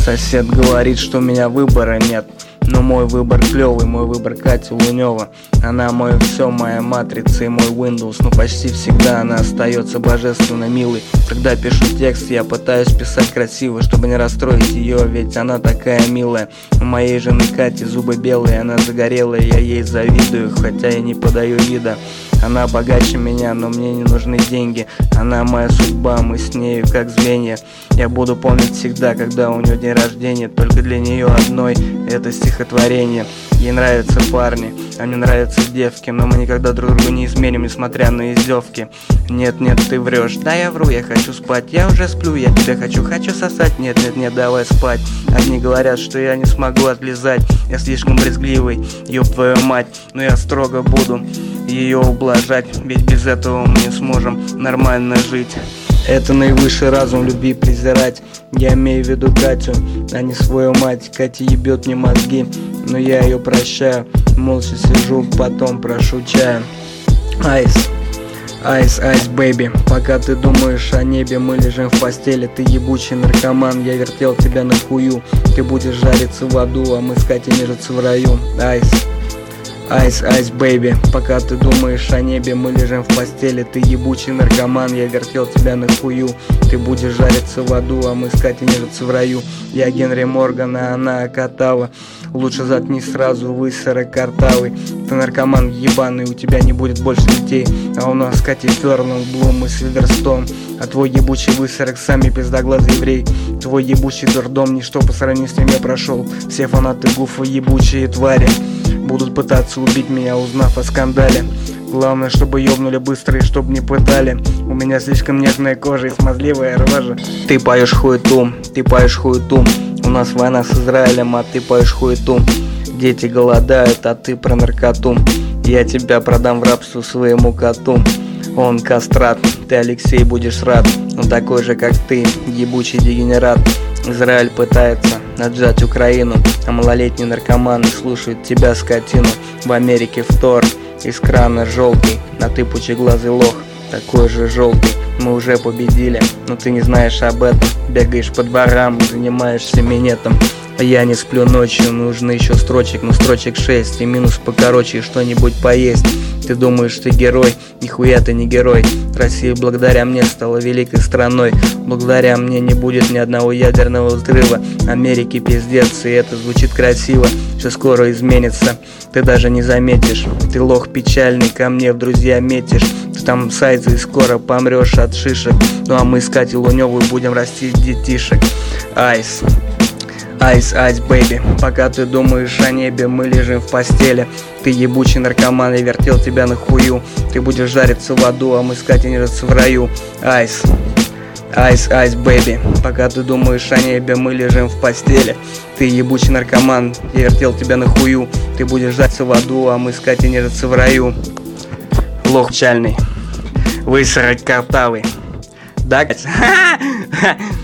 Сосед говорит, что у меня выбора нет, но мой выбор клевый, мой выбор Катя Лунева. Она мое все, моя матрица и мой Windows, но почти всегда она остается божественно милой. Когда пишу текст, я пытаюсь писать красиво, чтобы не расстроить ее, ведь она такая милая. У моей жены Кати зубы белые, она загорелая, я ей завидую, хотя и не подаю вида. Она богаче меня, но мне не нужны деньги. Она моя судьба, мы с нею как звенья. Я буду помнить всегда, когда у нее день рождения. Только для нее одной это стихотворение. Ей нравятся парни, а мне нравятся девки, но мы никогда друг другу не изменим, несмотря на издевки. Нет, ты врешь, да я вру, я хочу спать, я уже сплю, я тебя хочу сосать. Нет, давай спать. Одни говорят, что я не смогу отлизать, я слишком брезгливый, ёб твою мать. Но я строго буду ее ублажать, ведь без этого мы не сможем нормально жить. Это наивысший разум любви презирать. Я имею в виду Катю, а не свою мать. Катя ебет мне мозги, но я ее прощаю. Молча сижу, потом прошу чая. Айс, бэйби. Пока ты думаешь о небе, мы лежим в постели. Ты ебучий наркоман, я вертел тебя на хую. Ты будешь жариться в аду, а мы с Катей нежиться в раю. Айс, бэйби. Пока ты думаешь о небе, мы лежим в постели. Ты ебучий наркоман, я вертел тебя на хую. Ты будешь жариться в аду, а мы с Катей нежиться в раю. Я Генри Морган, а она Акатава. Лучше заткнись сразу, вы сорокартавый. Ты наркоман ебаный, у тебя не будет больше детей. А у нас с Катей Фёрнл, Блум и Сильверстон. А твой ебучий высорок сами пиздоглазый еврей. Твой ебучий дурдом, ничто по сравнению с ним я прошел. Все фанаты Гуфа ебучие твари будут пытаться убить меня, узнав о скандале. Главное, чтобы ёбнули быстро и чтоб не пытали. У меня слишком нежная кожа и смазливая рожа. Ты поешь хуету. У нас война с Израилем, а ты поешь хуету. Дети голодают, а ты про наркоту. Я тебя продам в рабство своему коту. Он кастрат, ты, Алексей, будешь рад. Он такой же, как ты, ебучий дегенерат. Израиль пытается отжать Украину, а малолетние наркоманы слушают тебя, скотину. В Америке втор из крана желтый, а ты пучеглазый лох, такой же желтый. Мы уже победили, но ты не знаешь об этом. Бегаешь по дворам, занимаешься минетом. А я не сплю ночью, нужно еще строчек, но строчек 6. И минус покороче, и что-нибудь поесть. Ты думаешь, ты герой, нихуя ты не герой. Россия благодаря мне стала великой страной. Благодаря мне не будет ни одного ядерного взрыва. Америке пиздец, и это звучит красиво. Все скоро изменится, ты даже не заметишь. Ты лох печальный, ко мне в друзья метишь. Ты там сайзы и скоро помрешь от шишек. Ну а мы с Катей Луневой будем растить детишек. Айс, бэйби. Пока ты думаешь о небе, мы лежим в постели. Ты ебучий наркоман, я вертел тебя на хую. Ты будешь жариться в аду, а мы с Катей нежиться в раю. Айс, бэйби. Пока ты думаешь о небе, мы лежим в постели. Ты ебучий наркоман, я вертел тебя на хую. Ты будешь жариться в аду, а мы с Катей нежиться в раю. Лох печальный, вы сорокартавый. Да,